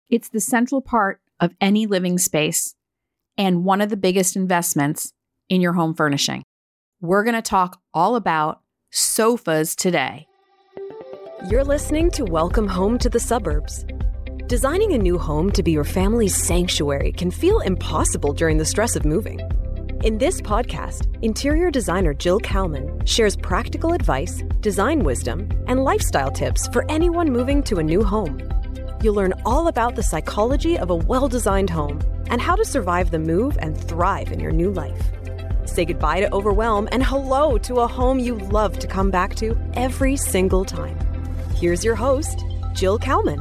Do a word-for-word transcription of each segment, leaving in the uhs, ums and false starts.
It's the central part of any living space and one of the biggest investments in your home furnishing. We're going to talk all about sofas today. You're listening to Welcome Home to the Suburbs. Designing a new home to be your family's sanctuary can feel impossible during the stress of moving. In this podcast, interior designer Jill Kalman shares practical advice, design wisdom, and lifestyle tips for anyone moving to a new home. You'll learn all about the psychology of a well-designed home and how to survive the move and thrive in your new life. Say goodbye to overwhelm and hello to a home you love to come back to every single time. Here's your host, Jill Kalman.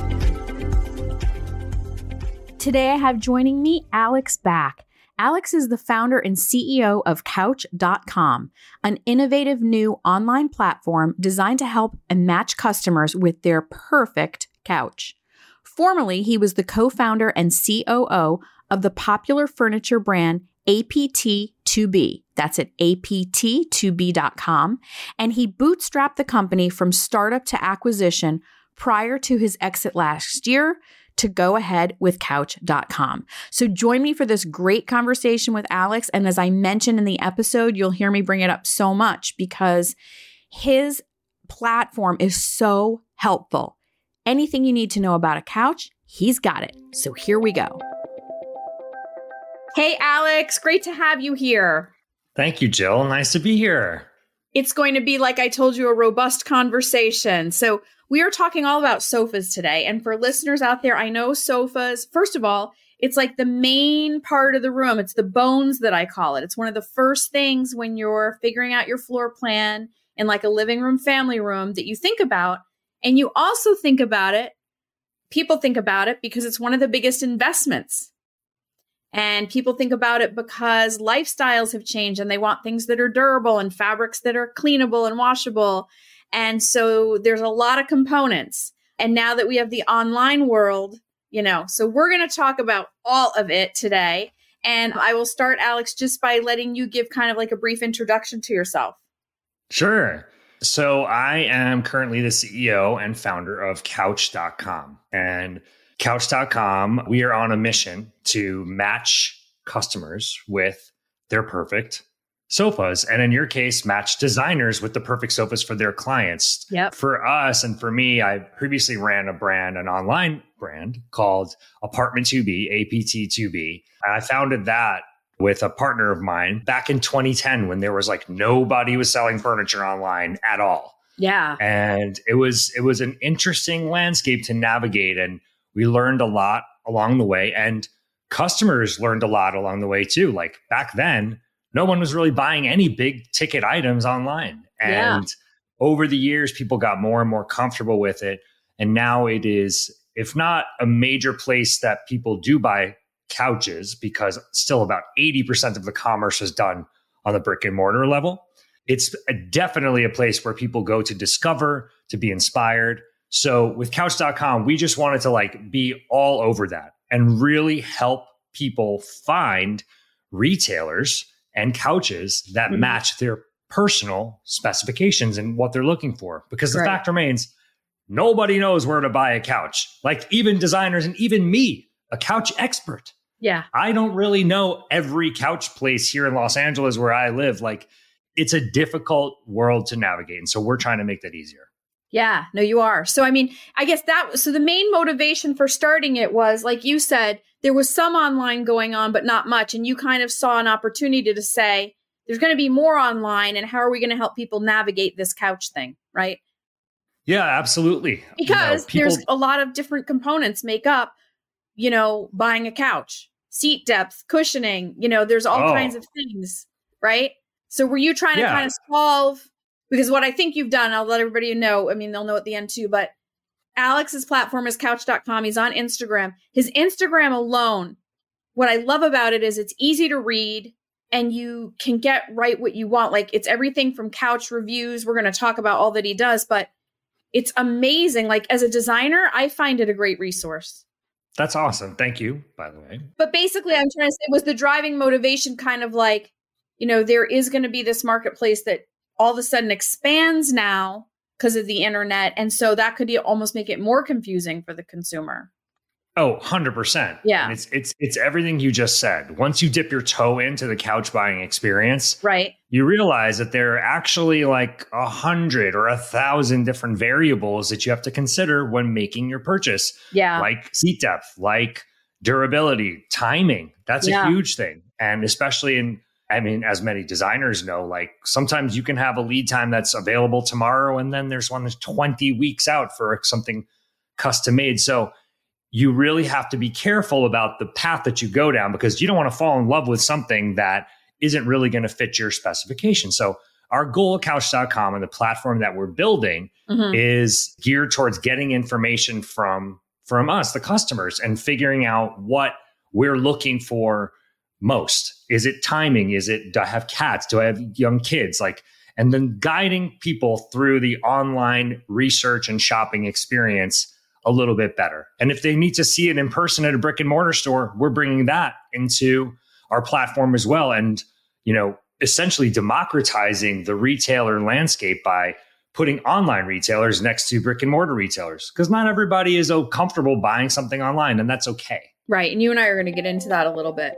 Today I have joining me Alex Back. Alex is the founder and C E O of Couch dot com, an innovative new online platform designed to help and match customers with their perfect couch. Formerly, he was the co-founder and C O O of the popular furniture brand A P T two B. That's at A P T two B dot com. And he bootstrapped the company from startup to acquisition prior to his exit last year to go ahead with Couch dot com. So join me for this great conversation with Alex. And as I mentioned in the episode, you'll hear me bring it up so much because his platform is so helpful. Anything you need to know about a couch, he's got it. So here we go. Hey, Alex, great to have you here. Thank you, Jill. Nice to be here. It's going to be, like I told you, a robust conversation. So we are talking all about sofas today. And for listeners out there, I know sofas, first of all, it's like the main part of the room. It's the bones that I call it. It's one of the first things when you're figuring out your floor plan in like a living room, family room that you think about. And you also think about it, people think about it because it's one of the biggest investments. And people think about it because lifestyles have changed and they want things that are durable and fabrics that are cleanable and washable. And so there's a lot of components. And now that we have the online world, you know, so we're going to talk about all of it today. And I will start, Alex, just by letting you give kind of like a brief introduction to yourself. Sure. So I am currently the C E O and founder of Couch dot com. And Couch dot com, we are on a mission to match customers with their perfect sofas. And in your case, match designers with the perfect sofas for their clients. Yep. For us and for me, I previously ran a brand, an online brand called Apartment two B, A P T two B. And I founded that with a partner of mine back in twenty ten when there was like nobody was selling furniture online at all. Yeah. And it was it was an interesting landscape to navigate. And we learned a lot along the way. And customers learned a lot along the way too. Like back then, no one was really buying any big ticket items online. And yeah. over the years, people got more and more comfortable with it. And now it is, if not a major place that people do buy couches, because still about eighty percent of the commerce is done on the brick and mortar level, it's a, definitely a place where people go to discover, to be inspired. So with Couch dot com, we just wanted to like be all over that and really help people find retailers and couches that mm-hmm. match their personal specifications and what they're looking for. Because the right. fact remains, nobody knows where to buy a couch. Like even designers and even me, a couch expert. Yeah. I don't really know every couch place here in Los Angeles where I live. Like it's a difficult world to navigate. And so we're trying to make that easier. Yeah, no, you are. So, I mean, I guess that, so the main motivation for starting it was, like you said, there was some online going on, but not much. And you kind of saw an opportunity to say, there's going to be more online. And how are we going to help people navigate this couch thing? Right. Yeah, absolutely. Because you know, people... there's a lot of different components make up, you know, buying a couch, seat depth, cushioning, you know, there's all oh. kinds of things. Right. So were you trying yeah. to kind of solve? Because what I think you've done, I'll let everybody know, I mean, they'll know at the end too, but Alex's platform is Couch dot com. He's on Instagram. His Instagram alone, what I love about it is it's easy to read and you can get right what you want. Like it's everything from couch reviews. We're going to talk about all that he does, but it's amazing. Like as a designer, I find it a great resource. That's awesome. Thank you, by the way. But basically, I'm trying to say, was the driving motivation kind of like, you know, there is going to be this marketplace that all of a sudden expands now because of the internet. And so that could almost make it more confusing for the consumer. Oh, one hundred percent. Yeah. And it's it's it's everything you just said. Once you dip your toe into the couch buying experience, right, you realize that there are actually like a hundred or a thousand different variables that you have to consider when making your purchase. Yeah. Like seat depth, like durability, timing. That's Yeah. a huge thing. And especially in, I mean, as many designers know, like sometimes you can have a lead time that's available tomorrow, and then there's one that's twenty weeks out for something custom made. So you really have to be careful about the path that you go down, because you don't want to fall in love with something that isn't really going to fit your specification. So our goal at couch dot com and the platform that we're building Mhm. is geared towards getting information from, from us, the customers, and figuring out what we're looking for most. Is it timing? Is it, do I have cats? Do I have young kids? Like, and then guiding people through the online research and shopping experience a little bit better. And if they need to see it in person at a brick and mortar store, we're bringing that into our platform as well. And, you know, essentially democratizing the retailer landscape by putting online retailers next to brick and mortar retailers, because not everybody is oh, comfortable buying something online, and that's okay. Right. And you and I are going to get into that a little bit.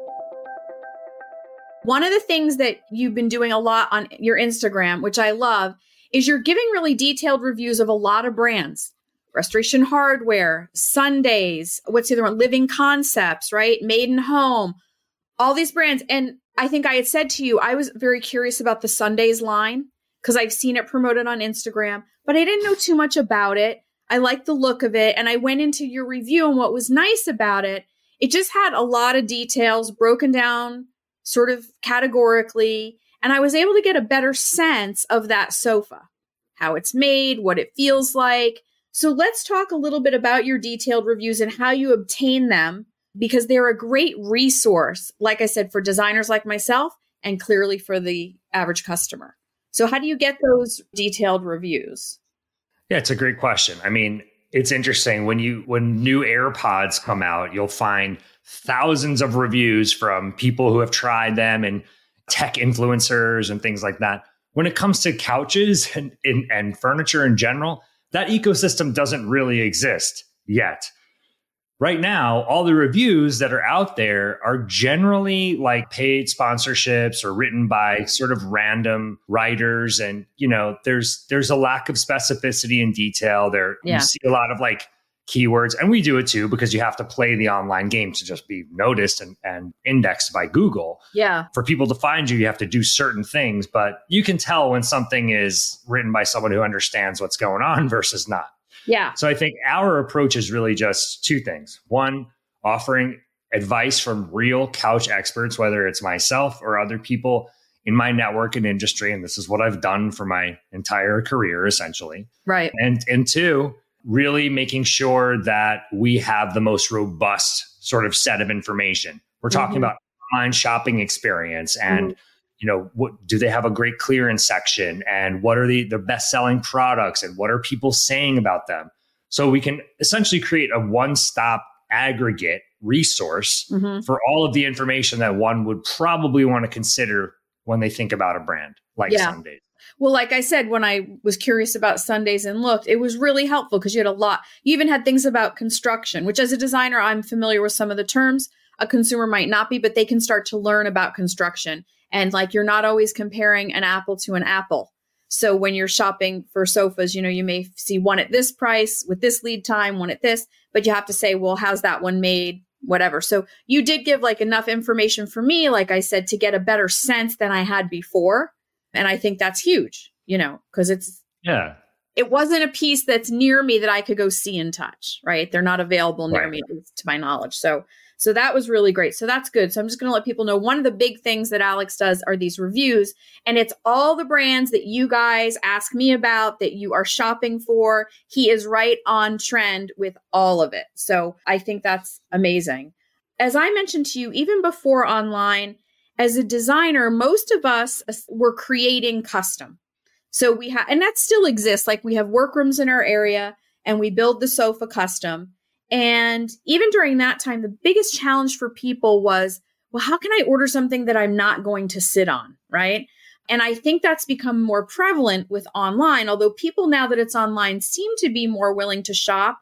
One of the things that you've been doing a lot on your Instagram, which I love, is you're giving really detailed reviews of a lot of brands. Restoration Hardware, Sundays, what's the other one? Living Concepts, right? Made in Home, all these brands. And I think I had said to you, I was very curious about the Sundays line because I've seen it promoted on Instagram, but I didn't know too much about it. I liked the look of it. And I went into your review, and what was nice about it, it just had a lot of details broken down sort of categorically. And I was able to get a better sense of that sofa, how it's made, what it feels like. So let's talk a little bit about your detailed reviews and how you obtain them, because they're a great resource, like I said, for designers like myself and clearly for the average customer. So how do you get those detailed reviews? Yeah, it's a great question. I mean, it's interesting when you when new AirPods come out, you'll find thousands of reviews from people who have tried them and tech influencers and things like that. When it comes to couches and, and, and furniture in general, that ecosystem doesn't really exist yet. Right now, all the reviews that are out there are generally like paid sponsorships or written by sort of random writers. And, you know, there's there's a lack of specificity and detail there. Yeah. You see a lot of like keywords, and we do it too, because you have to play the online game to just be noticed and, and indexed by Google. Yeah. For people to find you, you have to do certain things, but you can tell when something is written by someone who understands what's going on versus not. Yeah. So I think our approach is really just two things. One, offering advice from real couch experts, whether it's myself or other people in my network and industry. And this is what I've done for my entire career, essentially. Right. And, and two, really making sure that we have the most robust sort of set of information. We're talking Mm-hmm. about online shopping experience and Mm-hmm. you know, what do they have a great clearance section, and what are the, the best selling products, and what are people saying about them? So we can essentially create a one-stop aggregate resource Mm-hmm. for all of the information that one would probably want to consider when they think about a brand like Yeah. Sundays. Well, like I said, when I was curious about Sundays and looked, it was really helpful because you had a lot. You even had things about construction, which as a designer, I'm familiar with some of the terms. A consumer might not be, but they can start to learn about construction. And like, you're not always comparing an apple to an apple. So when you're shopping for sofas, you know, you may see one at this price with this lead time, one at this, but you have to say, well, how's that one made? Whatever. So you did give like enough information for me, like I said, to get a better sense than I had before. And I think that's huge, you know, because it's, Yeah. it wasn't a piece that's near me that I could go see and touch, right? They're not available near Right. me, to my knowledge. So, so that was really great. So that's good. So I'm just going to let people know one of the big things that Alex does are these reviews, and it's all the brands that you guys ask me about that you are shopping for. He is right on trend with all of it. So I think that's amazing. As I mentioned to you, even before online, as a designer, most of us were creating custom. So we have, and that still exists. Like we have workrooms in our area and we build the sofa custom. And even during that time, the biggest challenge for people was, well, how can I order something that I'm not going to sit on? Right. And I think that's become more prevalent with online, although people now that it's online seem to be more willing to shop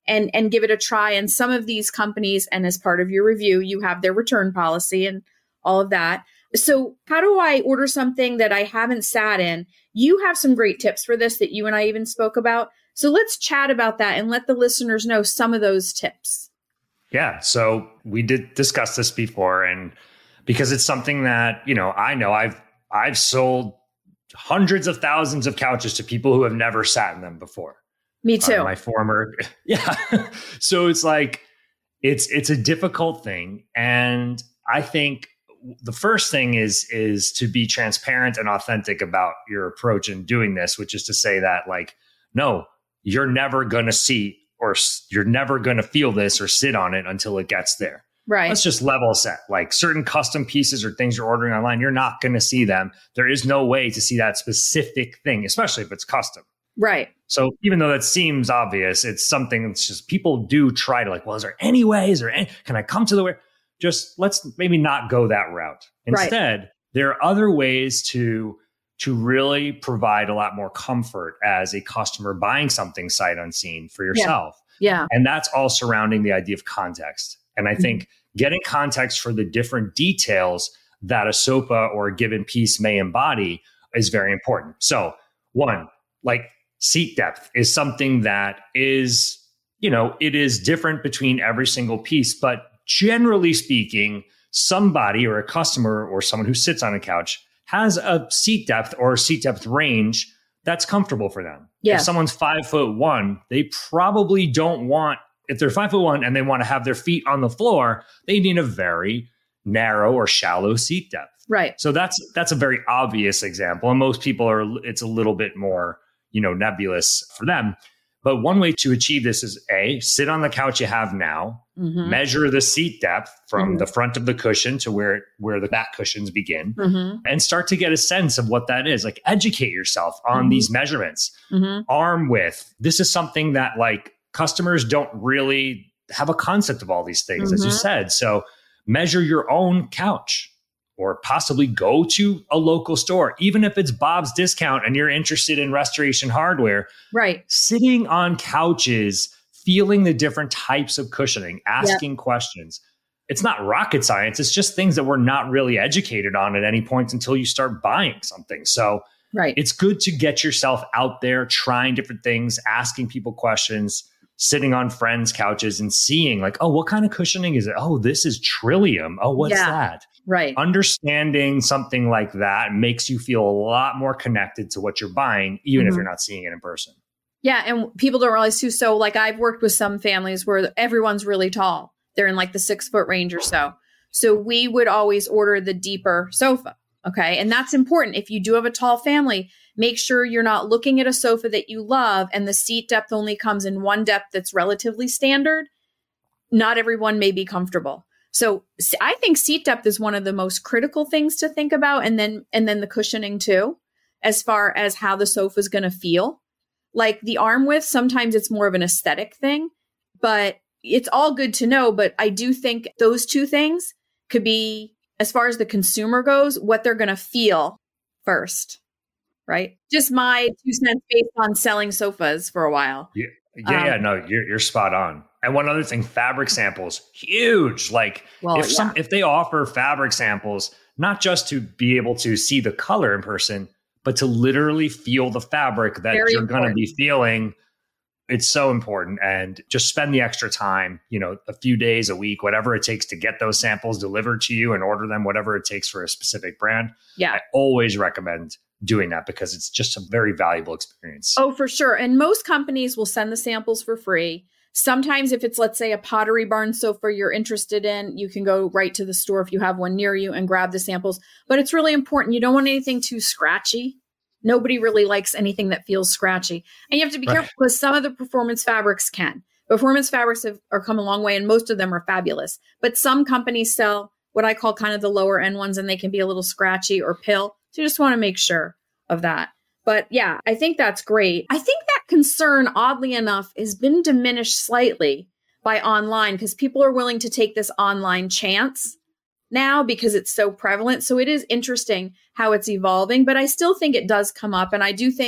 and, and give it a try. And some of these companies, and as part of your review, you have their return policy and all of that. So how do I order something that I haven't sat in? You have some great tips for this that you and I even spoke about. So let's chat about that and let the listeners know some of those tips. Yeah. So we did discuss this before, and because it's something that, you know, I know I've, I've sold hundreds of thousands of couches to people who have never sat in them before. Me too. Uh, my former. Yeah. So it's like, it's, it's a difficult thing. And I think the first thing is, is to be transparent and authentic about your approach in doing this, which is to say that, like, no, you're never going to see, or you're never going to feel this or sit on it until it gets there. Right. Let's just level set. Like certain custom pieces or things you're ordering online, you're not going to see them. There is no way to see that specific thing, especially if it's custom. Right. So even though that seems obvious, it's something that's just people do try to like, well, is there any way? Is there any, can I come to the way? Just let's maybe not go that route. Instead, right. There are other ways to, to really provide a lot more comfort as a customer buying something sight unseen for yourself. Yeah. yeah. And that's all surrounding the idea of context. And I mm-hmm. think getting context for the different details that a sofa or a given piece may embody is very important. So one, like seat depth is something that is, you know, it is different between every single piece, but generally speaking, somebody or a customer or someone who sits on a couch has a seat depth or a seat depth range that's comfortable for them. Yeah. If someone's five foot one, they probably don't want, if they're five foot one and they want to have their feet on the floor, they need a very narrow or shallow seat depth. Right. So that's, that's a very obvious example. And most people are, it's a little bit more, you know, nebulous for them. But one way to achieve this is A, sit on the couch you have now, mm-hmm. measure the seat depth from mm-hmm. the front of the cushion to where, where the back cushions begin, mm-hmm. and start to get a sense of what that is. Like educate yourself on mm-hmm. these measurements. Mm-hmm. Arm width. This is something that like customers don't really have a concept of all these things, mm-hmm. as you said. So measure your own couch. Or possibly go to a local store, even if it's Bob's Discount and you're interested in restoration hardware. Right. Sitting on couches, feeling the different types of cushioning, asking yep. questions. It's not rocket science. It's just things that we're not really educated on at any point until you start buying something. So right. It's good to get yourself out there, trying different things, asking people questions, sitting on friends' couches and seeing like, oh, what kind of cushioning is it? Oh, this is Trillium. Oh, what's yeah. that? Right. Understanding something like that makes you feel a lot more connected to what you're buying, even mm-hmm. if you're not seeing it in person. Yeah. And people don't realize too. So like I've worked with some families where everyone's really tall. They're in like the six foot range or so. So we would always order the deeper sofa. Okay. And that's important. If you do have a tall family, make sure you're not looking at a sofa that you love and the seat depth only comes in one depth that's relatively standard. Not everyone may be comfortable. So I think seat depth is one of the most critical things to think about. And then, and then the cushioning too, as far as how the sofa is going to feel. Like the arm width, sometimes it's more of an aesthetic thing, but it's all good to know. But I do think those two things could be, as far as the consumer goes, what they're going to feel first, right? Just my two cents based on selling sofas for a while. Yeah, yeah, um, yeah no, you're you're spot on. And one other thing, fabric samples, huge. Like well, if yeah. some if they offer fabric samples, not just to be able to see the color in person, but to literally feel the fabric that Very you're going to be feeling. It's so important. And just spend the extra time, you know, a few days, a week, whatever it takes to get those samples delivered to you and order them, whatever it takes for a specific brand. Yeah. I always recommend doing that because it's just a very valuable experience. Oh, for sure. And most companies will send the samples for free. Sometimes if it's, let's say, a Pottery Barn sofa you're interested in, you can go right to the store if you have one near you and grab the samples. But it's really important. You don't want anything too scratchy. Nobody really likes anything that feels scratchy. And you have to be Right. careful because some of the performance fabrics can. Performance fabrics have are come a long way and most of them are fabulous. But some companies sell what I call kind of the lower end ones and they can be a little scratchy or pill. So you just want to make sure of that. But yeah, I think that's great. I think that concern, oddly enough, has been diminished slightly by online because people are willing to take this online chance now because it's so prevalent. So it is interesting how it's evolving, but I still think it does come up. And I do think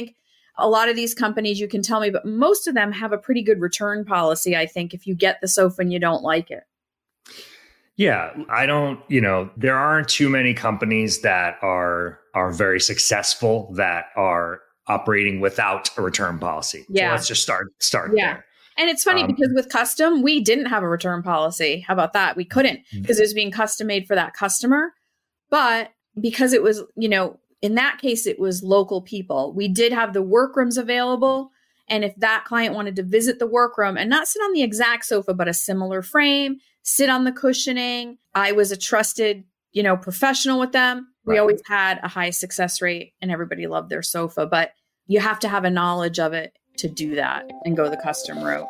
a lot of these companies, you can tell me, but most of them have a pretty good return policy, I think, if you get the sofa and you don't like it. Yeah, I don't, you know, there aren't too many companies that are are very successful that are operating without a return policy. Yeah. So let's just start start yeah. there. And it's funny um, because with custom, we didn't have a return policy. How about that? We couldn't because it was being custom made for that customer. But because it was, you know, in that case, it was local people. We did have the workrooms available. And if that client wanted to visit the workroom and not sit on the exact sofa, but a similar frame, sit on the cushioning, I was a trusted, you know, professional with them. We right. always had a high success rate and everybody loved their sofa. But you have to have a knowledge of it to do that and go the custom route.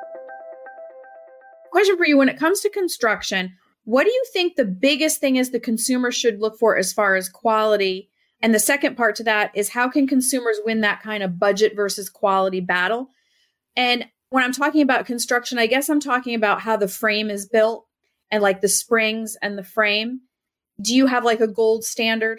Question for you. When it comes to construction, what do you think the biggest thing is the consumer should look for as far as quality? And the second part to that is how can consumers win that kind of budget versus quality battle? And when I'm talking about construction, I guess I'm talking about how the frame is built and like the springs and the frame. Do you have like a gold standard?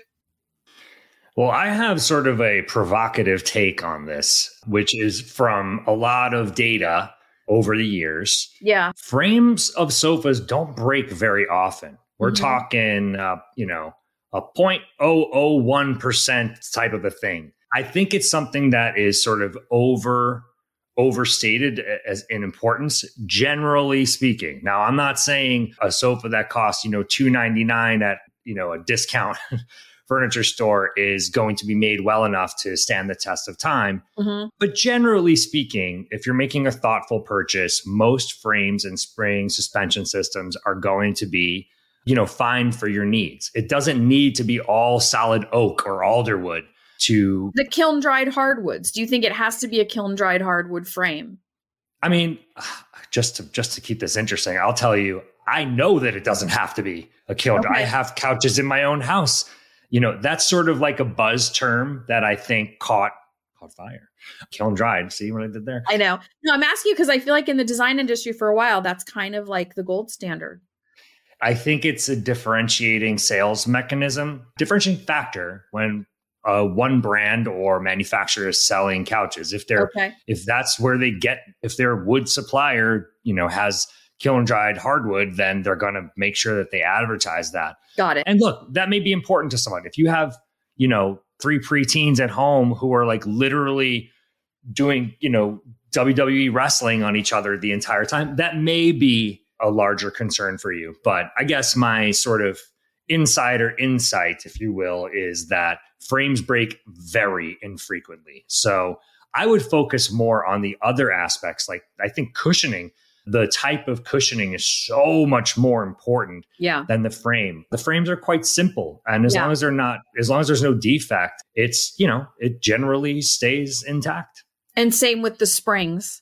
Well, I have sort of a provocative take on this, which is from a lot of data over the years. Yeah. Frames of sofas don't break very often. We're mm-hmm. talking, uh, you know, a zero point zero zero one percent type of a thing. I think it's something that is sort of over overstated as in importance, generally speaking. Now, I'm not saying a sofa that costs, you know, two ninety-nine at, you know, a discount furniture store is going to be made well enough to stand the test of time. Mm-hmm. But generally speaking, if you're making a thoughtful purchase, most frames and spring suspension systems are going to be, you know, fine for your needs. It doesn't need to be all solid oak or alderwood to... The kiln dried hardwoods. Do you think it has to be a kiln dried hardwood frame? I mean, just to, just to keep this interesting, I'll tell you, I know that it doesn't have to be a kiln. Okay. I have couches in my own house. You know, that's sort of like a buzz term that I think caught caught fire. Kiln dried. See what I did there? I know. No, I'm asking you because I feel like in the design industry for a while, that's kind of like the gold standard. I think it's a differentiating sales mechanism, differentiating factor when uh, one brand or manufacturer is selling couches. If they're, okay. if that's where they get, if their wood supplier, you know, has kiln dried hardwood, then they're going to make sure that they advertise that. Got it. And look, that may be important to someone. If you have, you know, three preteens at home who are like literally doing, you know, W W E wrestling on each other the entire time, that may be a larger concern for you. But I guess my sort of insider insight, if you will, is that frames break very infrequently. So I would focus more on the other aspects. Like I think cushioning, the type of cushioning is so much more important yeah. than the frame. The frames are quite simple. And as yeah. long as they're not, as long as there's no defect, it's, you know, it generally stays intact. And same with the springs.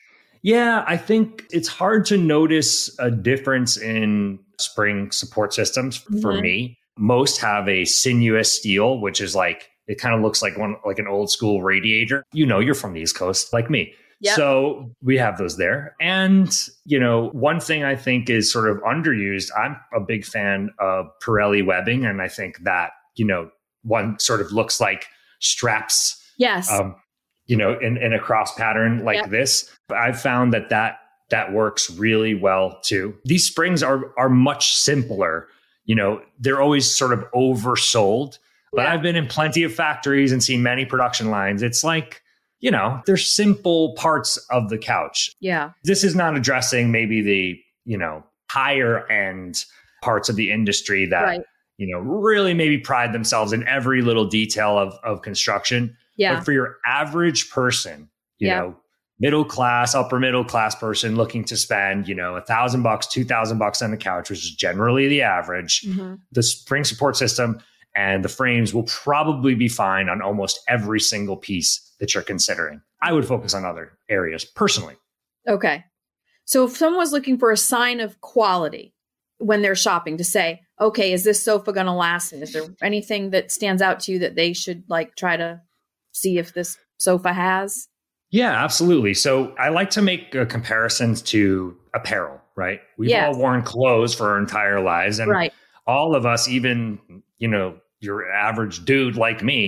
Yeah, I think it's hard to notice a difference in spring support systems mm-hmm. for me. Most have a sinuous steel, which is like, it kind of looks like one, like an old school radiator. You know, you're from the East Coast like me. Yep. So we have those there. And, you know, one thing I think is sort of underused, I'm a big fan of Pirelli webbing. And I think that, you know, one sort of looks like straps. Yes. Um, you know, in, in a cross pattern like yep. this. But I've found that, that that works really well too. These springs are are much simpler. You know, they're always sort of oversold. But yeah. I've been in plenty of factories and seen many production lines. It's like, you know, they're simple parts of the couch. Yeah. This is not addressing maybe the, you know, higher end parts of the industry that, right. you know, really maybe pride themselves in every little detail of, of construction. Yeah. But for your average person, you yeah. know, middle class, upper middle class person looking to spend, you know, a thousand bucks, two thousand bucks on a couch, which is generally the average, mm-hmm. the spring support system and the frames will probably be fine on almost every single piece that you're considering. I would focus on other areas personally. Okay. So if someone was looking for a sign of quality when they're shopping to say, okay, is this sofa going to last? And is there anything that stands out to you that they should like try to see if this sofa has? Yeah, absolutely. So I like to make uh, comparisons to apparel, right? We've yes. all worn clothes for our entire lives. And right. all of us, even, you know, your average dude like me,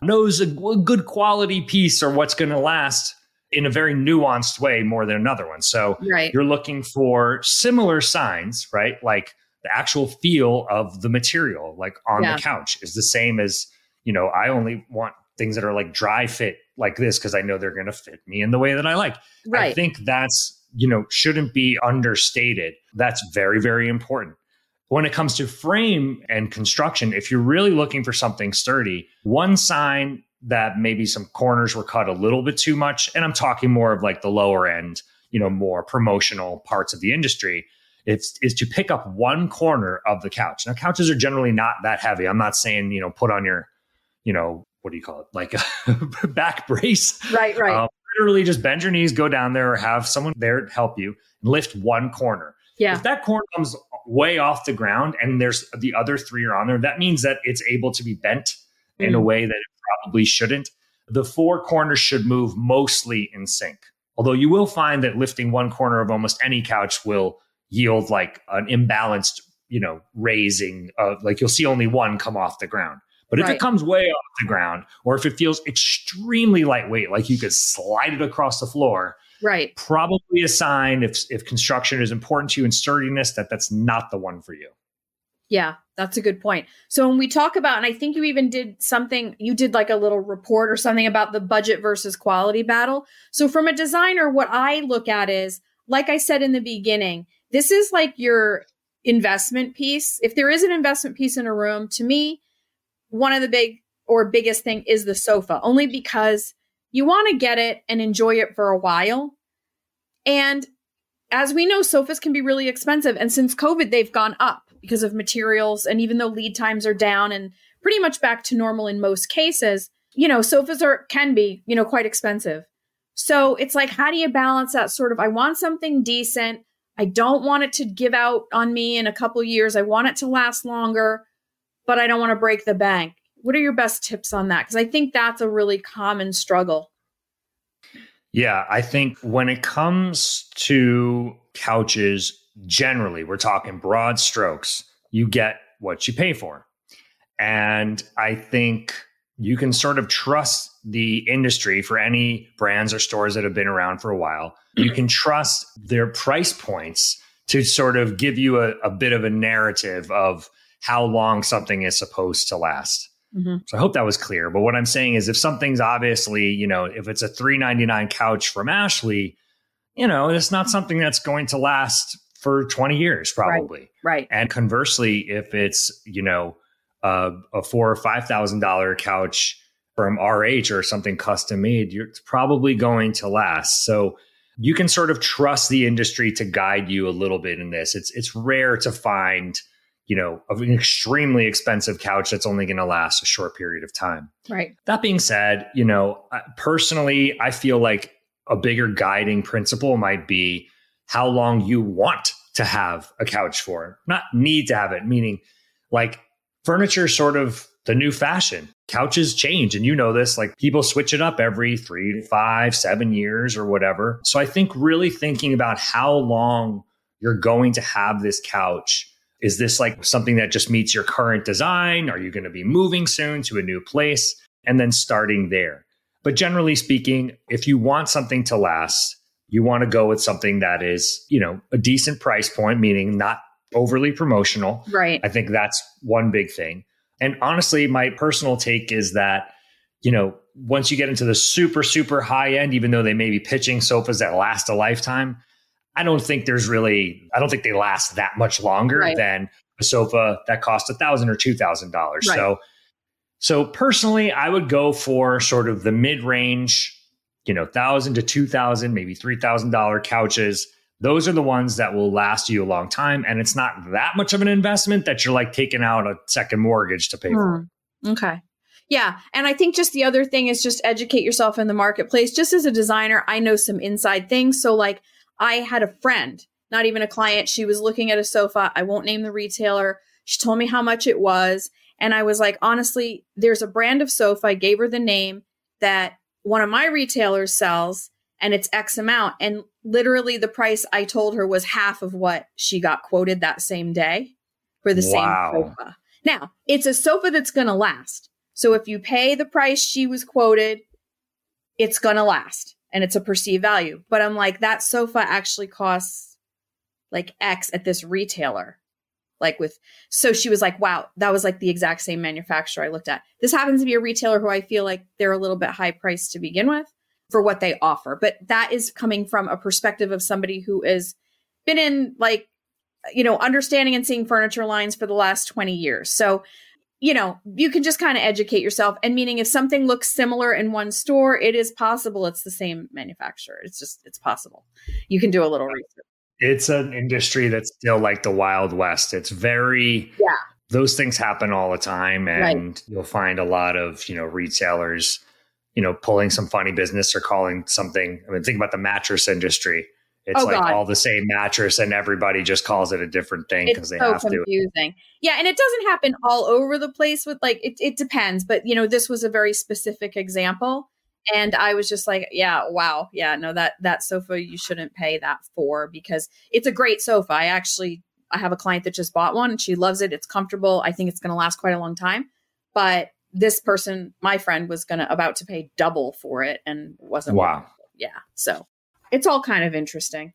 knows a good quality piece or what's going to last in a very nuanced way more than another one. So right. You're looking for similar signs, right? Like the actual feel of the material, like on yeah. the couch is the same as, you know, I only want things that are like dry fit like this because I know they're going to fit me in the way that I like. Right. I think that's, you know, shouldn't be understated. That's very, very important. When it comes to frame and construction, if you're really looking for something sturdy, one sign that maybe some corners were cut a little bit too much, and I'm talking more of like the lower end, you know, more promotional parts of the industry, it's is to pick up one corner of the couch. Now, couches are generally not that heavy. I'm not saying, you know, put on your, you know, what do you call it? Like a back brace. Right, right. Um, literally just bend your knees, go down there, or have someone there to help you and lift one corner. Yeah. If that corner comes way off the ground and there's the other three are on there, that means that it's able to be bent mm. in a way that it probably shouldn't. The four corners should move mostly in sync. Although you will find that lifting one corner of almost any couch will yield like an imbalanced, you know, raising of like you'll see only one come off the ground. But if right. it comes way off the ground, or if it feels extremely lightweight, like you could slide it across the floor, right? Probably a sign if if construction is important to you and sturdiness that that's not the one for you. Yeah, that's a good point. So when we talk about, and I think you even did something, you did like a little report or something about the budget versus quality battle. So from a designer, what I look at is, like I said in the beginning, this is like your investment piece. If there is an investment piece in a room, to me, one of the big or biggest thing is the sofa, only because you want to get it and enjoy it for a while. And as we know, sofas can be really expensive. And since COVID, they've gone up because of materials. And even though lead times are down and pretty much back to normal in most cases, you know, sofas are can be, you know, quite expensive. So it's like, how do you balance that sort of, I want something decent. I don't want it to give out on me in a couple years. I want it to last longer, but I don't want to break the bank. What are your best tips on that? Because I think that's a really common struggle. Yeah, I think when it comes to couches, generally, we're talking broad strokes, you get what you pay for. And I think you can sort of trust the industry for any brands or stores that have been around for a while. You can trust their price points to sort of give you a, a bit of a narrative of how long something is supposed to last. Mm-hmm. So I hope that was clear. But what I'm saying is if something's obviously, you know, if it's a three ninety-nine couch from Ashley, you know, it's not something that's going to last for twenty years, probably. Right. right. And conversely, if it's, you know, uh, a four or five thousand dollar couch from R H or something custom made, you're it's probably going to last. So you can sort of trust the industry to guide you a little bit in this. It's it's rare to find, you know, an extremely expensive couch that's only going to last a short period of time. Right. That being said, you know, personally, I feel like a bigger guiding principle might be how long you want to have a couch for, not need to have it, meaning like furniture is sort of the new fashion. Couches change. And you know this, like people switch it up every three to five, seven years or whatever. So I think really thinking about how long you're going to have this couch. Is this like something that just meets your current design? Are you going to be moving soon to a new place? And then starting there. But generally speaking, if you want something to last, you want to go with something that is, you know, a decent price point, meaning not overly promotional. Right. I think that's one big thing. And honestly, my personal take is that, you know, once you get into the super, super high end, even though they may be pitching sofas that last a lifetime, I don't think there's really, I don't think they last that much longer right. than a sofa that costs a thousand or two thousand dollars. Right. So, so personally, I would go for sort of the mid-range, you know, thousand to two thousand, maybe three thousand dollar couches. Those are the ones that will last you a long time, and it's not that much of an investment that you're like taking out a second mortgage to pay hmm. for. Okay. Yeah. And I think just the other thing is just educate yourself in the marketplace. Just as a designer, I know some inside things. So like, I had a friend, not even a client. She was looking at a sofa. I won't name the retailer. She told me how much it was. And I was like, honestly, there's a brand of sofa. I gave her the name that one of my retailers sells, and it's X amount. And literally the price I told her was half of what she got quoted that same day for the wow. same sofa. Now, it's a sofa that's going to last. So if you pay the price she was quoted, it's going to last and it's a perceived value. But I'm like, that sofa actually costs like X at this retailer. Like with, so she was like, wow, that was like the exact same manufacturer I looked at. This happens to be a retailer who I feel like they're a little bit high priced to begin with for what they offer. But that is coming from a perspective of somebody who has been in like, you know, understanding and seeing furniture lines for the last twenty years. So, you know, you can just kind of educate yourself. And meaning if something looks similar in one store, it is possible it's the same manufacturer. It's just, it's possible. You can do a little research. It's an industry that's still like the Wild West. It's very, yeah. Those things happen all the time. And right. You'll find a lot of, you know, retailers, you know, pulling some funny business or calling something. I mean, think about the mattress industry. It's oh, like God. all the same mattress and everybody just calls it a different thing because they so have confusing. to. Yeah. And it doesn't happen all over the place with like, it, it depends. But, you know, this was a very specific example. And I was just like, yeah, wow. Yeah, no, that, that sofa you shouldn't pay that for because it's a great sofa. I actually, I have a client that just bought one and she loves it. It's comfortable. I think it's going to last quite a long time. But this person, my friend, was going to about to pay double for it and wasn't. Wow. Yeah. So it's all kind of interesting.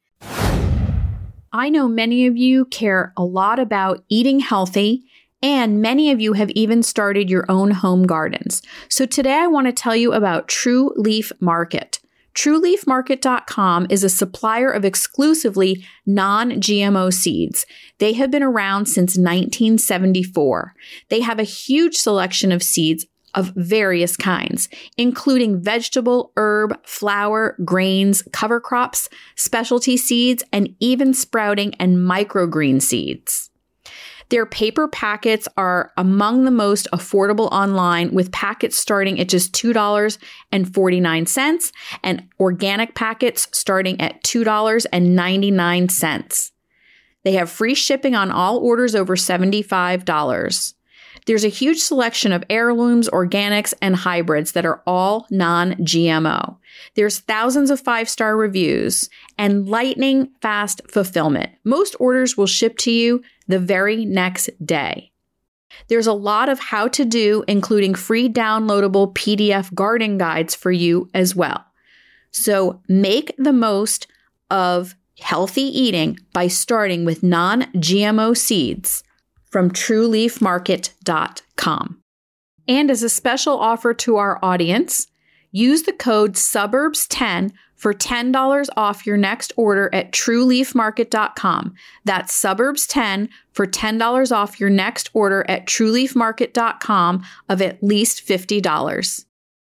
I know many of you care a lot about eating healthy, and many of you have even started your own home gardens. So today I want to tell you about True Leaf Market. True Leaf Market dot com is a supplier of exclusively non-G M O seeds. They have been around since nineteen seventy-four. They have a huge selection of seeds of various kinds, including vegetable, herb, flower, grains, cover crops, specialty seeds, and even sprouting and microgreen seeds. Their paper packets are among the most affordable online, with packets starting at just two dollars and forty-nine cents and organic packets starting at two dollars and ninety-nine cents. They have free shipping on all orders over seventy-five dollars. There's a huge selection of heirlooms, organics, and hybrids that are all non-G M O. There's thousands of five-star reviews and lightning fast fulfillment. Most orders will ship to you the very next day. There's a lot of how to do, including free downloadable P D F garden guides for you as well. So make the most of healthy eating by starting with non-G M O seeds from True Leaf Market dot com. And as a special offer to our audience, use the code suburbs ten for ten dollars off your next order at True Leaf Market dot com. That's suburbs ten for ten dollars off your next order at True Leaf Market dot com of at least fifty dollars.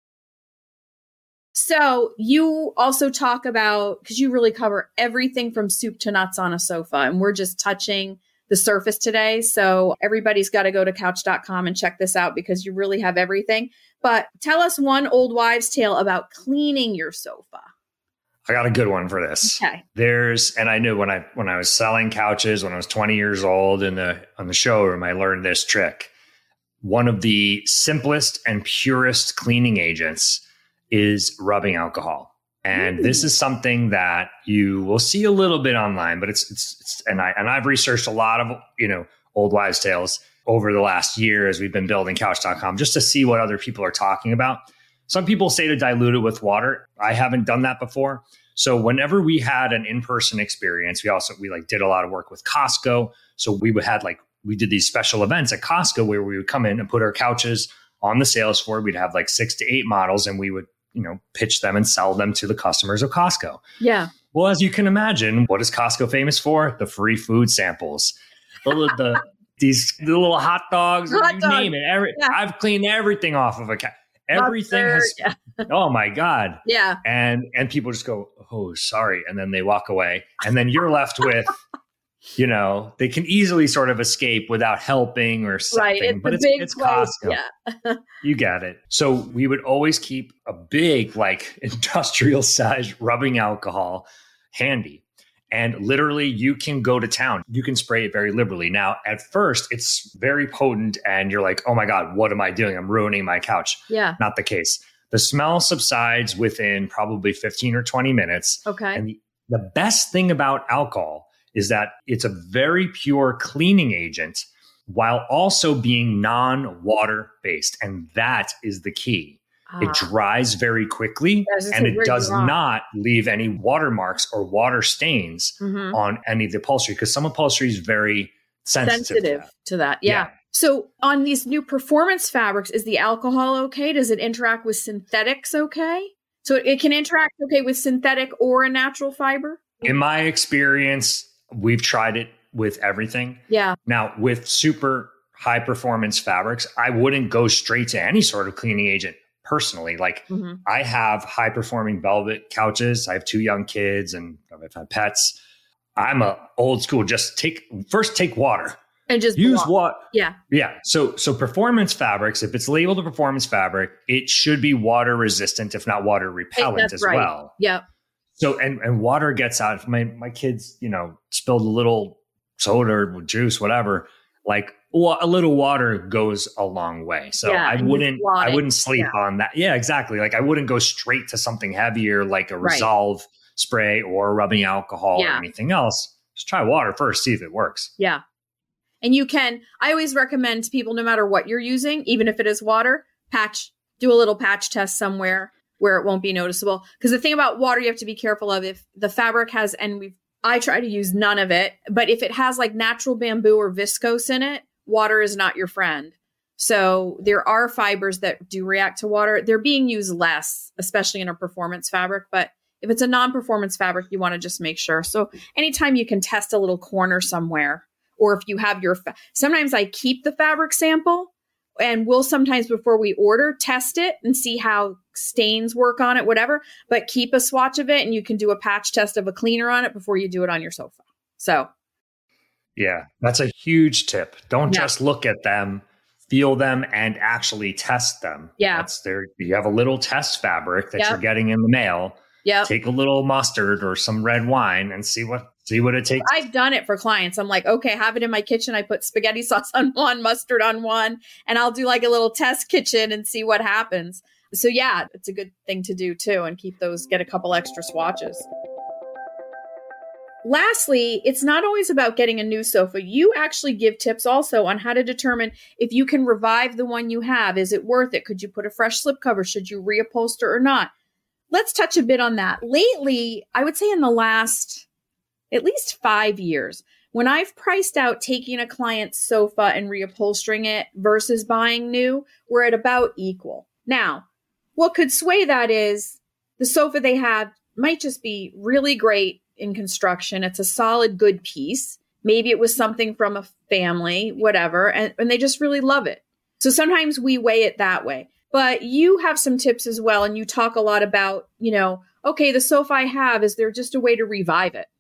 So you also talk about, because you really cover everything from soup to nuts on a sofa, and we're just touching the surface today. So everybody's got to go to couch dot com and check this out because you really have everything. But tell us one old wives' tale about cleaning your sofa. I got a good one for this. Okay. There's, and I knew when I when I was selling couches when I was twenty years old in the on the showroom, I learned this trick. One of the simplest and purest cleaning agents is rubbing alcohol. And this is something that you will see a little bit online, but it's, it's, it's, and I, and I've researched a lot of, you know, old wives' tales over the last year as we've been building couch dot com just to see what other people are talking about. Some people say to dilute it with water. I haven't done that before. So whenever we had an in-person experience, we also, we like did a lot of work with Costco. So we would had like, we did these special events at Costco where we would come in and put our couches on the sales floor. We'd have like six to eight models and we would, you know, pitch them and sell them to the customers of Costco. Yeah. Well, as you can imagine, what is Costco famous for? The free food samples. The, the these the little hot dogs, hot you dog. name it. Every, yeah. I've cleaned everything off of a cat. Everything Mustard, has. Yeah. Oh my God. Yeah. And and people just go, oh, sorry, and then they walk away, and then you're left with. You know, they can easily sort of escape without helping or something, right. It's but it's, it's place. Costco. Yeah. You got it. So we would always keep a big, like industrial size rubbing alcohol handy. And literally you can go to town. You can spray it very liberally. Now, at first it's very potent and you're like, oh my God, what am I doing? I'm ruining my couch. Yeah. Not the case. The smell subsides within probably fifteen or twenty minutes. Okay. And the, the best thing about alcohol is that it's a very pure cleaning agent while also being non-water based. And that is the key. Ah. It dries very quickly and it does not leave any watermarks or water stains mm-hmm. on any of the upholstery, because some upholstery is very sensitive, sensitive to that. To that. Yeah. yeah. So on these new performance fabrics, is the alcohol okay? Does it interact with synthetics okay? So it can interact okay with synthetic or a natural fiber? In my experience, we've tried it with everything. Yeah. Now, with super high performance fabrics, I wouldn't go straight to any sort of cleaning agent personally. Like mm-hmm. I have high performing velvet couches. I have two young kids and I've had pets. I'm a old school. Just take first take water. And just use what? Yeah. Yeah. So, so performance fabrics, if it's labeled a performance fabric, it should be water resistant, if not water repellent That's as right. well. Yeah. So, and, and water gets out. My, my kids, you know, spilled a little soda or juice, whatever, like well, a little water goes a long way. So yeah, I wouldn't, I wouldn't sleep yeah. on that. Yeah, exactly. Like I wouldn't go straight to something heavier, like a Resolve right. spray or rubbing alcohol yeah. or anything else. Just try water first, see if it works. Yeah. And you can, I always recommend to people, no matter what you're using, even if it is water, patch, do a little patch test somewhere where it won't be noticeable. Because the thing about water, you have to be careful of if the fabric has, and we've, I try to use none of it, but if it has like natural bamboo or viscose in it, water is not your friend. So there are fibers that do react to water. They're being used less, especially in a performance fabric. But if it's a non-performance fabric, you want to just make sure. So anytime you can test a little corner somewhere, or if you have your, fa- sometimes I keep the fabric sample and we'll sometimes before we order, test it and see how stains work on it, whatever, but keep a swatch of it and you can do a patch test of a cleaner on it before you do it on your sofa. So. Yeah, that's a huge tip. Don't yeah. just look at them, feel them and actually test them. Yeah. That's there. You have a little test fabric that yep. you're getting in the mail. Yeah. Take a little mustard or some red wine and see what See what it takes. I've done it for clients. I'm like, okay, have it in my kitchen. I put spaghetti sauce on one, mustard on one, and I'll do like a little test kitchen and see what happens. So yeah, it's a good thing to do too, and keep those, get a couple extra swatches. Lastly, it's not always about getting a new sofa. You actually give tips also on how to determine if you can revive the one you have. Is it worth it? Could you put a fresh slipcover? Should you reupholster or not? Let's touch a bit on that. Lately, I would say in the last at least five years, when I've priced out taking a client's sofa and reupholstering it versus buying new, we're at about equal. Now, what could sway that is the sofa they have might just be really great in construction. It's a solid, good piece. Maybe it was something from a family, whatever, and, and they just really love it. So sometimes we weigh it that way. But you have some tips as well, and you talk a lot about, you know, okay, the sofa I have, is there just a way to revive it?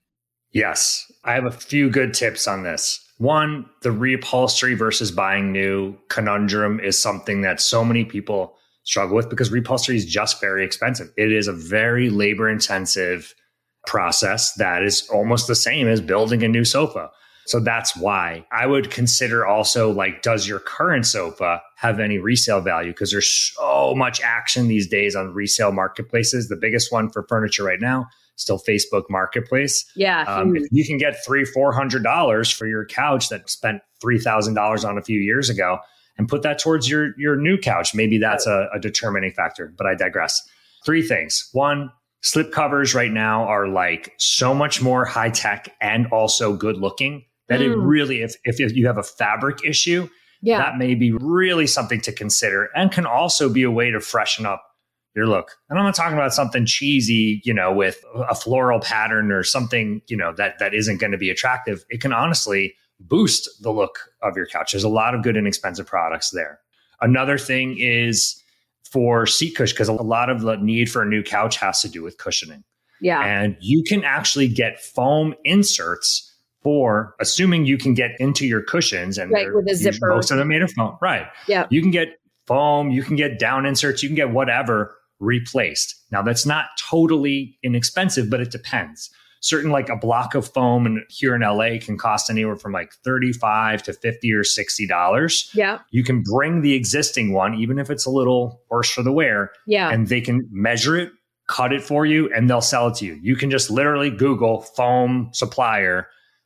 Yes, I have a few good tips on this. One, the reupholstery versus buying new conundrum is something that so many people struggle with because reupholstery is just very expensive. It is a very labor intensive process that is almost the same as building a new sofa. So that's why I would consider also like, does your current sofa have any resale value? Because there's so much action these days on resale marketplaces. The biggest one for furniture right now, still Facebook Marketplace. Yeah. Um, if you can get three, four hundred dollars for your couch that spent three thousand dollars on a few years ago, and put that towards your your new couch, maybe that's a, a determining factor. But I digress. Three things. One, slip covers right now are like so much more high tech and also good looking that mm. it really, if, if if you have a fabric issue, yeah. that may be really something to consider, and can also be a way to freshen up your look. And I'm not talking about something cheesy, you know, with a floral pattern or something, you know, that, that isn't going to be attractive. It can honestly boost the look of your couch. There's a lot of good and expensive products there. Another thing is for seat cushion, because a lot of the need for a new couch has to do with cushioning. Yeah. And you can actually get foam inserts for, assuming you can get into your cushions, and right, with a zipper. Most of them made of foam. Right. Yeah. You can get foam, you can get down inserts, you can get whatever replaced. Now, that's not totally inexpensive, but it depends. Certain, like a block of foam and here in L A can cost anywhere from like thirty-five to fifty or sixty dollars. Yeah. You can bring the existing one, even if it's a little worse for the wear. Yeah. And they can measure it, cut it for you, and they'll sell it to you. You can just literally Google foam supplier.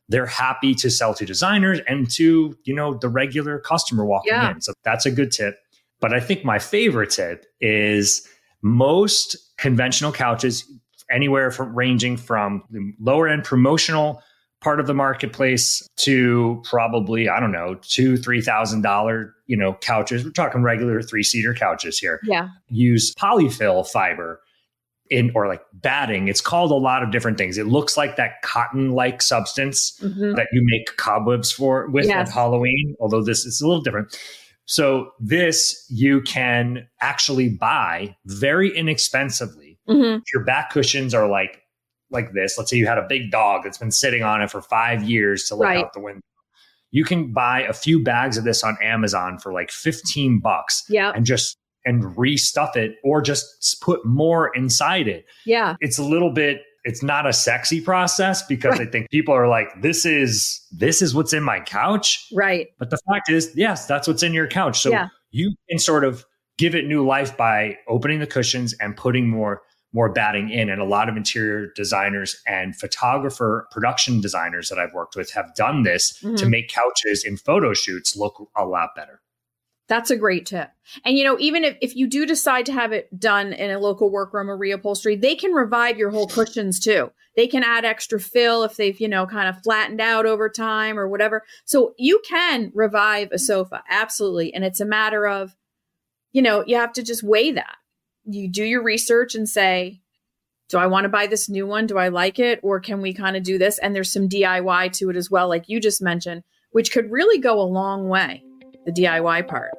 they're happy to sell to designers and to, you know, the regular customer walking Yeah. in. So that's a good tip. But I think my favorite tip is most conventional couches, anywhere from ranging from the lower end promotional part of the marketplace to probably, I don't know, two, three thousand dollar, you know, couches. We're talking regular three seater couches here. Yeah. Use polyfill fiber in, or like batting. It's called a lot of different things. It looks like that cotton like substance Mhm. that you make cobwebs for with Yes. at Halloween, although this is a little different. So this you can actually buy very inexpensively. Mhm. If your back cushions are like like this, let's say you had a big dog that's been sitting on it for five years to look Right. out the window. You can buy a few bags of this on Amazon for like fifteen bucks Yeah. and just and restuff it or just put more inside it. Yeah. It's a little bit, it's not a sexy process because Right. I think people are like, this is this is what's in my couch. Right. But the fact is, yes, that's what's in your couch. So Yeah. you can sort of give it new life by opening the cushions and putting more more batting in. And a lot of interior designers and photographer production designers that I've worked with have done this Mhm. to make couches in photo shoots look a lot better. That's a great tip. And, you know, even if, if you do decide to have it done in a local workroom or reupholstery, they can revive your whole cushions too. They can add extra fill if they've, you know, kind of flattened out over time or whatever. So you can revive a sofa. Absolutely. And it's a matter of, you know, you have to just weigh that. You do your research and say, do I want to buy this new one? Do I like it? Or can we kind of do this? And there's some D I Y to it as well, like you just mentioned, which could really go a long way, the D I Y part.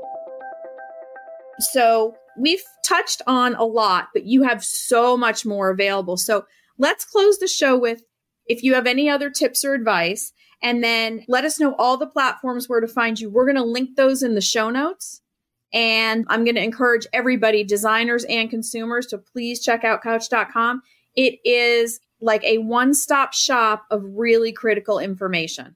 So we've touched on a lot, but you have so much more available. So let's close the show with, if you have any other tips or advice, and then let us know all the platforms where to find you. We're going to link those in the show notes. And I'm going to encourage everybody, designers and consumers, to please check out couch dot com. It is like a one-stop shop of really critical information.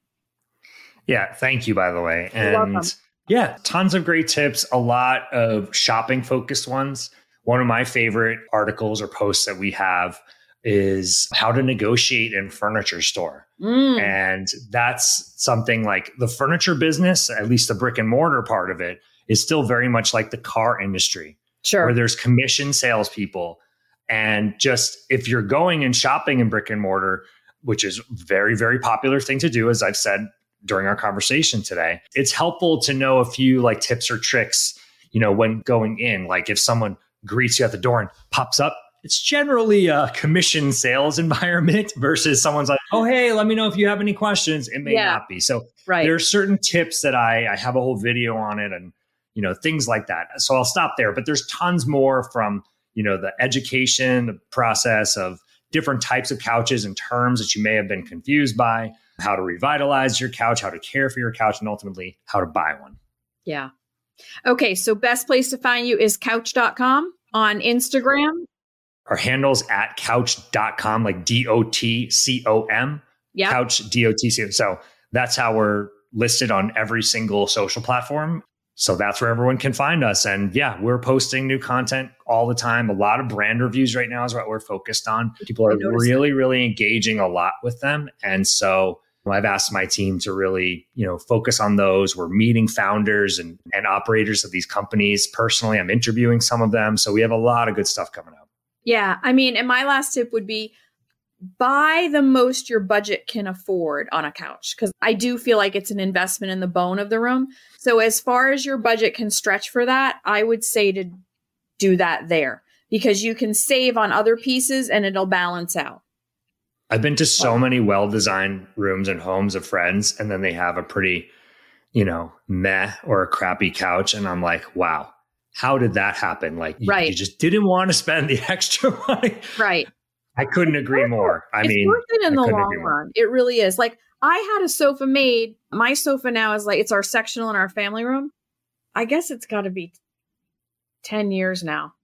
Yeah, thank you, by the way. You're And welcome. yeah, tons of great tips, a lot of shopping focused ones. One of my favorite articles or posts that we have is how to negotiate in furniture store. Mm, And that's something like the furniture business, at least the brick and mortar part of it, is still very much like the car industry, sure. where there's commission salespeople. And just if you're going and shopping in brick and mortar, which is very, very popular thing to do, as I've said during our conversation today, it's helpful to know a few like tips or tricks, you know, when going in. Like if someone greets you at the door and pops up, it's generally a commission sales environment versus someone's like, oh, hey, let me know if you have any questions. It may Yeah. not be. So Right. there are certain tips that I, I have a whole video on it and, you know, things like that. So I'll stop there, but there's tons more from, you know, the education, the process of different types of couches and terms that you may have been confused by, how to revitalize your couch, how to care for your couch, and ultimately how to buy one. Yeah. Okay. So best place to find you is couch dot com on Instagram. Our handle's at couch dot com, like D O T C O M, Yeah. couch D O T C O M. So that's how we're listed on every single social platform. So that's where everyone can find us. And yeah, we're posting new content all the time. A lot of brand reviews right now is what we're focused on. People I are noticed really, really engaging a lot with them. And so I've asked my team to really, you know, focus on those. We're meeting founders and, and operators of these companies. Personally, I'm interviewing some of them. So we have a lot of good stuff coming up. Yeah. I mean, and my last tip would be buy the most your budget can afford on a couch, because I do feel like it's an investment in the bone of the room. So as far as your budget can stretch for that, I would say to do that there, because you can save on other pieces and it'll balance out. I've been to so many well-designed rooms and homes of friends, and then they have a pretty, you know, meh or a crappy couch. And I'm like, wow, how did that happen? Like, you, Right. you just didn't want to spend the extra money. Right. I couldn't agree more. I it's mean, worth it in I the couldn't long agree more. run. It really is. Like, I had a sofa made. My sofa now is like, it's our sectional in our family room. I guess it's got to be ten years now.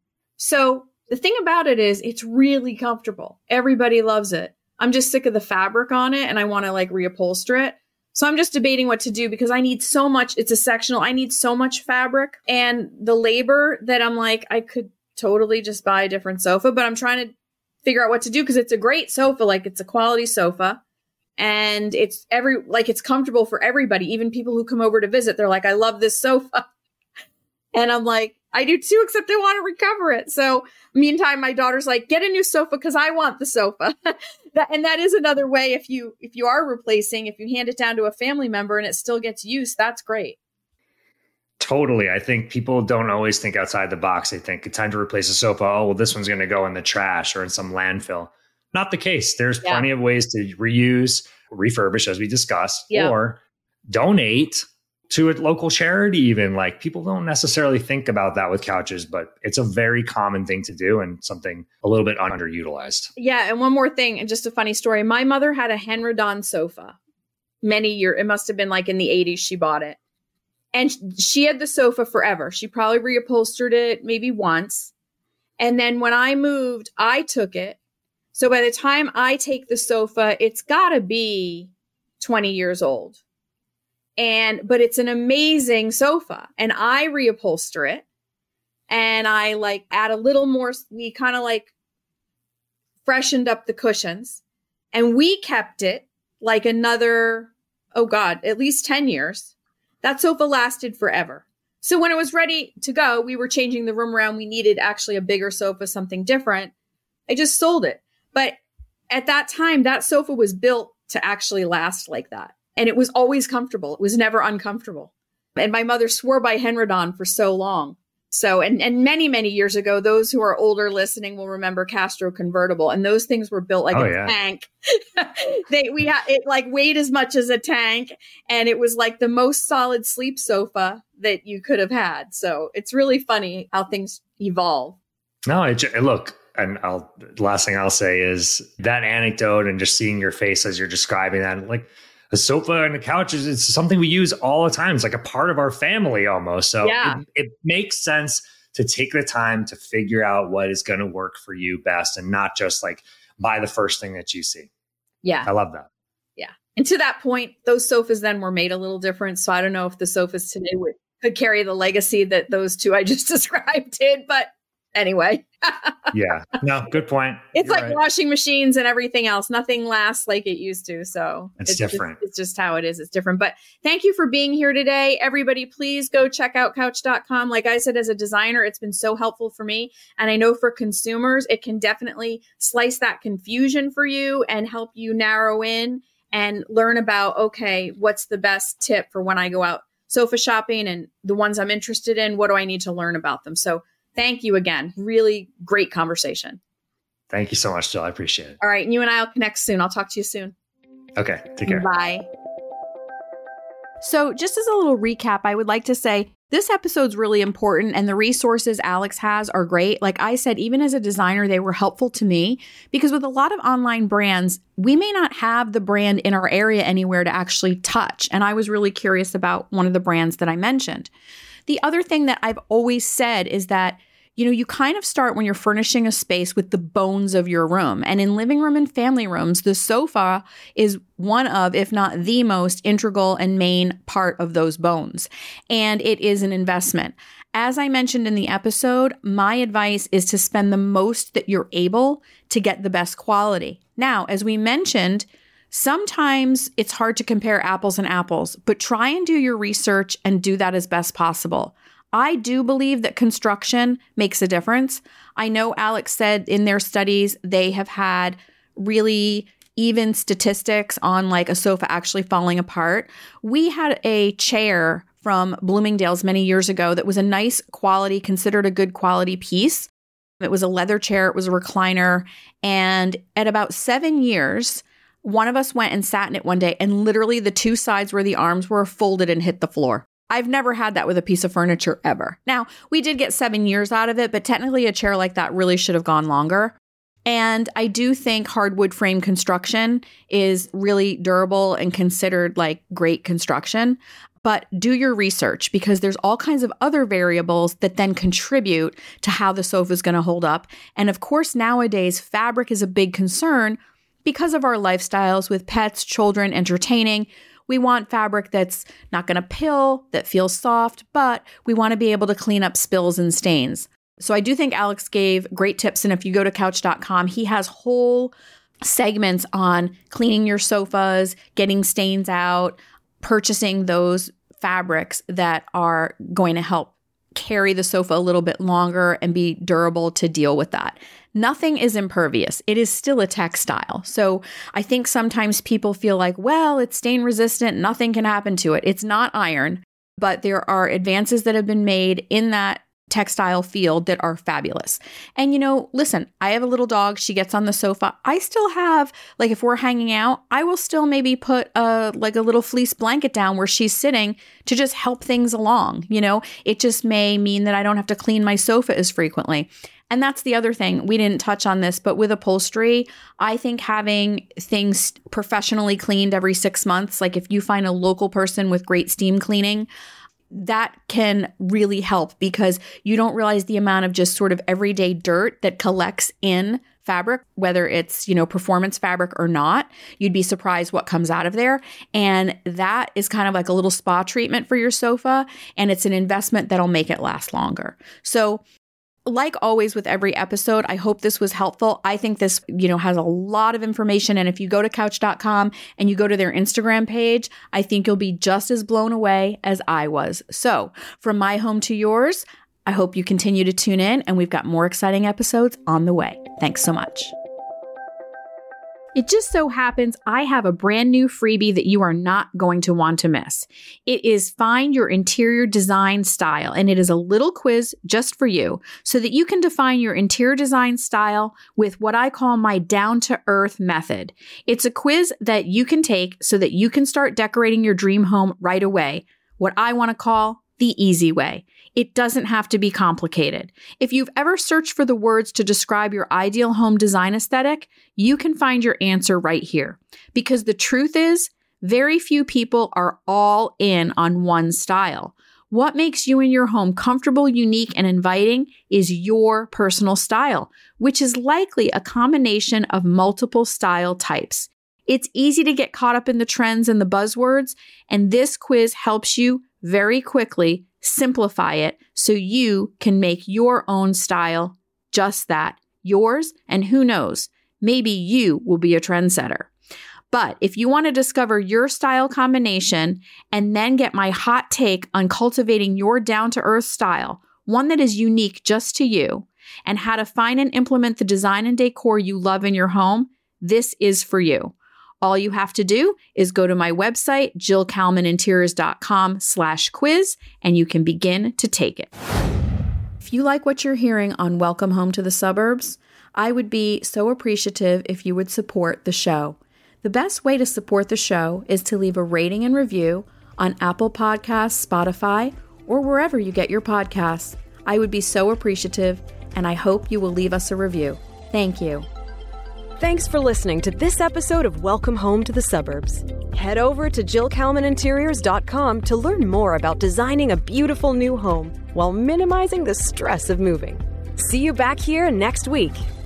So the thing about it is it's really comfortable. Everybody loves it. I'm just sick of the fabric on it and I want to like reupholster it. So I'm just debating what to do because I need so much. It's a sectional. I need so much fabric and the labor that I'm like, I could totally just buy a different sofa, but I'm trying to figure out what to do because it's a great sofa. Like, it's a quality sofa. And it's every, like it's comfortable for everybody. Even people who come over to visit, they're like, I love this sofa. And I'm like, I do too, except I want to recover it. So meantime, my daughter's like, get a new sofa because I want the sofa. that, and that is another way. If you, if you are replacing, if you hand it down to a family member and it still gets used, that's great. Totally. I think people don't always think outside the box. They think it's time to replace a sofa. Oh, well, this one's going to go in the trash or in some landfill. Not the case. There's yeah. plenty of ways to reuse, refurbish, as we discussed, yeah. or donate to a local charity even. Like, people don't necessarily think about that with couches, but it's a very common thing to do and something a little bit underutilized. Yeah. And one more thing, and just a funny story. My mother had a Henredon sofa many years. It must have been like in the eighties she bought it. And she had the sofa forever. She probably reupholstered it maybe once. And then when I moved, I took it. So by the time I take the sofa, it's got to be twenty years old. And, but it's an amazing sofa, and I reupholster it, and I like add a little more. We kind of like freshened up the cushions, and we kept it like another, oh God, at least ten years. That sofa lasted forever. So when it was ready to go, we were changing the room around. We needed actually a bigger sofa, something different. I just sold it. But at that time, that sofa was built to actually last like that. And it was always comfortable. It was never uncomfortable. And my mother swore by Henredon for so long. So, and, and many, many years ago, those who are older listening will remember Castro convertible. And those things were built like oh, a yeah. tank. they, we had it like weighed as much as a tank. And it was like the most solid sleep sofa that you could have had. So it's really funny how things evolve. No, it, look, and I'll, the last thing I'll say is that anecdote and just seeing your face as you're describing that, like, the sofa and the couches, it's something we use all the time. It's like a part of our family almost. So yeah. it, it makes sense to take the time to figure out what is going to work for you best and not just like buy the first thing that you see. Yeah. I love that. Yeah. And to that point, those sofas then were made a little different. So I don't know if the sofas today would could carry the legacy that those two I just described did, but anyway. yeah. No, good point. It's You're like right. washing machines and everything else. Nothing lasts like it used to. So it's, it's different. Just, it's just how it is. It's different. But thank you for being here today. Everybody, please go check out couch dot com. Like I said, as a designer, it's been so helpful for me. And I know for consumers, it can definitely slice that confusion for you and help you narrow in and learn about, okay, what's the best tip for when I go out sofa shopping and the ones I'm interested in, what do I need to learn about them? So thank you again. Really great conversation. Thank you so much, Jill. I appreciate it. All right. And you and I will connect soon. I'll talk to you soon. Okay. Take care. Bye. So just as a little recap, I would like to say this episode's really important and the resources Alex has are great. Like I said, even as a designer, they were helpful to me because with a lot of online brands, we may not have the brand in our area anywhere to actually touch. And I was really curious about one of the brands that I mentioned. The other thing that I've always said is that, you know, you kind of start when you're furnishing a space with the bones of your room. And in living room and family rooms, the sofa is one of, if not the most integral and main part of those bones. And it is an investment. As I mentioned in the episode, my advice is to spend the most that you're able to get the best quality. Now, as we mentioned, sometimes it's hard to compare apples and apples, but try and do your research and do that as best possible. I do believe that construction makes a difference. I know Alex said in their studies, they have had really even statistics on like a sofa actually falling apart. We had a chair from Bloomingdale's many years ago that was a nice quality, considered a good quality piece. It was a leather chair. It was a recliner. And at about seven years, one of us went and sat in it one day and literally the two sides where the arms were folded and hit the floor. I've never had that with a piece of furniture ever. Now, we did get seven years out of it, but technically a chair like that really should have gone longer. And I do think hardwood frame construction is really durable and considered like great construction. But do your research because there's all kinds of other variables that then contribute to how the sofa is going to hold up. And of course, nowadays, fabric is a big concern because of our lifestyles with pets, children, entertaining. We want fabric that's not going to pill, that feels soft, but we want to be able to clean up spills and stains. So I do think Alex gave great tips. And if you go to couch dot com, he has whole segments on cleaning your sofas, getting stains out, purchasing those fabrics that are going to help carry the sofa a little bit longer and be durable to deal with that. Nothing is impervious. It is still a textile. So I think sometimes people feel like, well, it's stain resistant. Nothing can happen to it. It's not iron, but there are advances that have been made in that textile field that are fabulous. And, you know, listen, I have a little dog. She gets on the sofa. I still have, like, if we're hanging out, I will still maybe put a, like a little fleece blanket down where she's sitting to just help things along. You know, it just may mean that I don't have to clean my sofa as frequently. And that's the other thing. We didn't touch on this, but with upholstery, I think having things professionally cleaned every six months, like if you find a local person with great steam cleaning, that can really help because you don't realize the amount of just sort of everyday dirt that collects in fabric, whether it's, you know, performance fabric or not. You'd be surprised what comes out of there. And that is kind of like a little spa treatment for your sofa. And it's an investment that'll make it last longer. So like always with every episode, I hope this was helpful. I think this, you know, has a lot of information. And if you go to couch dot com and you go to their Instagram page, I think you'll be just as blown away as I was. So from my home to yours, I hope you continue to tune in and we've got more exciting episodes on the way. Thanks so much. It just so happens I have a brand new freebie that you are not going to want to miss. It is Find Your Interior Design Style, and it is a little quiz just for you so that you can define your interior design style with what I call my down-to-earth method. It's a quiz that you can take so that you can start decorating your dream home right away, what I want to call the easy way. It doesn't have to be complicated. If you've ever searched for the words to describe your ideal home design aesthetic, you can find your answer right here. Because the truth is, very few people are all in on one style. What makes you and your home comfortable, unique, and inviting is your personal style, which is likely a combination of multiple style types. It's easy to get caught up in the trends and the buzzwords, and this quiz helps you very quickly simplify it so you can make your own style just that, yours, and who knows, maybe you will be a trendsetter. But if you want to discover your style combination and then get my hot take on cultivating your down-to-earth style, one that is unique just to you, and how to find and implement the design and decor you love in your home, this is for you. All you have to do is go to my website, jill kalman interiors dot com slash quiz, and you can begin to take it. If you like what you're hearing on Welcome Home to the Suburbs, I would be so appreciative if you would support the show. The best way to support the show is to leave a rating and review on Apple Podcasts, Spotify, or wherever you get your podcasts. I would be so appreciative, and I hope you will leave us a review. Thank you. Thanks for listening to this episode of Welcome Home to the Suburbs. Head over to jill kalman interiors dot com to learn more about designing a beautiful new home while minimizing the stress of moving. See you back here next week.